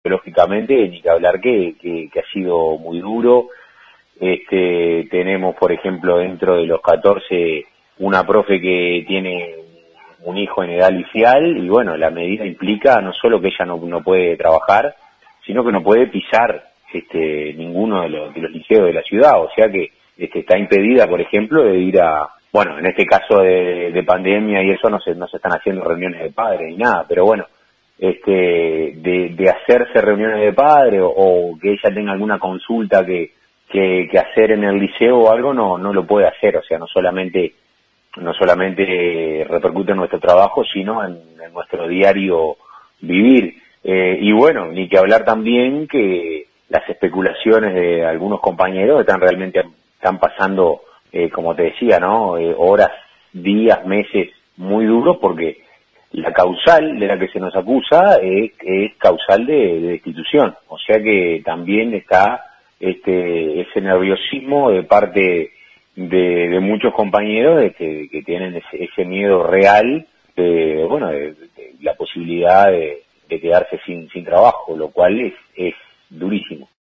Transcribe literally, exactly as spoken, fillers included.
psicológicamente, ni que hablar que, que, que ha sido muy duro. Este, tenemos, por ejemplo, dentro de los catorce, una profe que tiene un hijo en edad liceal, y bueno, la medida implica no solo que ella no, no puede trabajar, sino que no puede pisar este, ninguno de los, de los liceos de la ciudad, o sea que este, está impedida, por ejemplo, de ir a, bueno, en este caso de, de pandemia y eso no se, no se están haciendo reuniones de padres ni nada, pero bueno, este, de, de hacerse reuniones de padres o, o que ella tenga alguna consulta que, que, que hacer en el liceo o algo, no, no lo puede hacer, o sea, no solamente, no solamente repercute en nuestro trabajo, sino en, en nuestro diario vivir. Eh, y bueno, ni que hablar también que las especulaciones de algunos compañeros están realmente, están pasando, eh, como te decía, ¿no? Eh, horas, días, meses muy duros, porque la causal de la que se nos acusa es, es causal de, de destitución. O sea que también está este ese nerviosismo de parte de, de muchos compañeros de que, que tienen ese, ese miedo real de, bueno, de, de la posibilidad de, de quedarse sin, sin trabajo, lo cual es, es durísimo.